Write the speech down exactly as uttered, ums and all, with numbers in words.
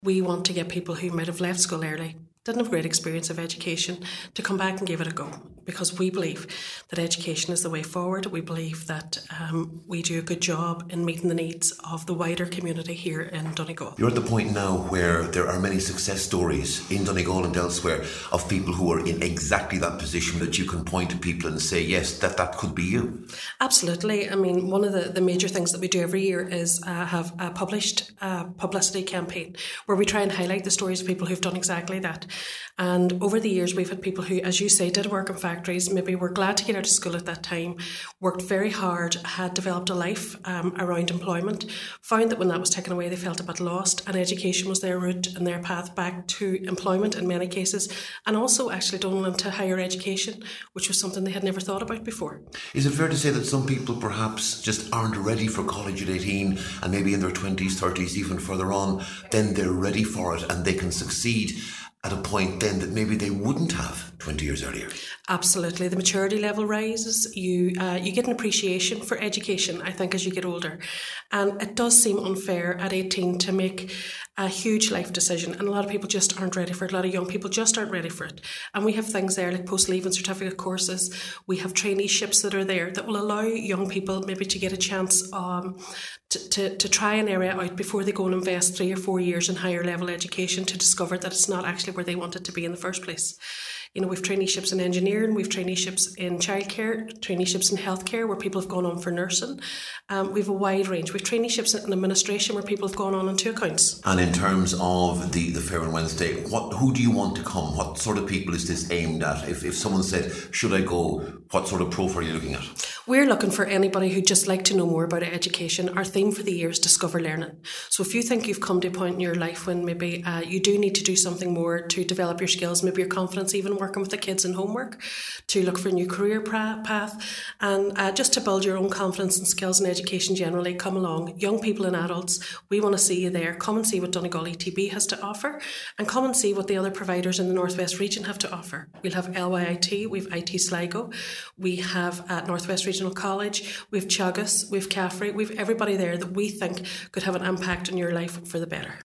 We want to get people who might have left school early, didn't have great experience of education, to come back and give it a go, because we believe that education is the way forward. We believe that um, we do a good job in meeting the needs of the wider community here in Donegal. You're at the point now where there are many success stories in Donegal and elsewhere of people who are in exactly that position, that you can point to people and say, yes, that, that could be you. Absolutely. I mean, one of the, the major things that we do every year is uh, have a published uh, publicity campaign where we try and highlight the stories of people who've done exactly that. And over the years, we've had people who, as you say, did work in factories, maybe were glad to get out of school at that time, worked very hard, had developed a life um, around employment, found that when that was taken away, they felt a bit lost, and education was their route and their path back to employment in many cases, and also actually going into higher education, which was something they had never thought about before. Is it fair to say that some people perhaps just aren't ready for college at eighteen, and maybe in their twenties, thirties, even further on, then they're ready for it and they can succeed at a point then that maybe they wouldn't have twenty years earlier? Absolutely. The maturity level rises. You uh, you get an appreciation for education, I think, as you get older. And it does seem unfair at eighteen to make a huge life decision. And a lot of people just aren't ready for it. A lot of young people just aren't ready for it. And we have things there like post-leaving certificate courses. We have traineeships that are there that will allow young people maybe to get a chance um, to, to, to try an area out before they go and invest three or four years in higher level education to discover that it's not actually where they wanted to be in the first place. You know, we've traineeships in engineering, we've traineeships in childcare, traineeships in healthcare where people have gone on for nursing. Um, we've a wide range. We've traineeships in administration where people have gone on into accounts. And in terms of the, the Fair on Wednesday, what who do you want to come? What sort of people is this aimed at? If, if someone said, should I go, what sort of profile are you looking at? We're looking for anybody who'd just like to know more about education. Our theme for the year is Discover Learning. So if you think you've come to a point in your life when maybe uh, you do need to do something more to develop your skills, maybe your confidence, even working with the kids in homework, to look for a new career path, and uh, just to build your own confidence and skills in education generally, come along. Young people and adults, we want to see you there. Come and see what Donegal E T B has to offer, and come and see what the other providers in the Northwest region have to offer. We'll have L Y I T, we have I T Sligo, we have uh, Northwest Regional College, we have Teagasc, we have Caffrey, we have everybody there that we think could have an impact on your life for the better.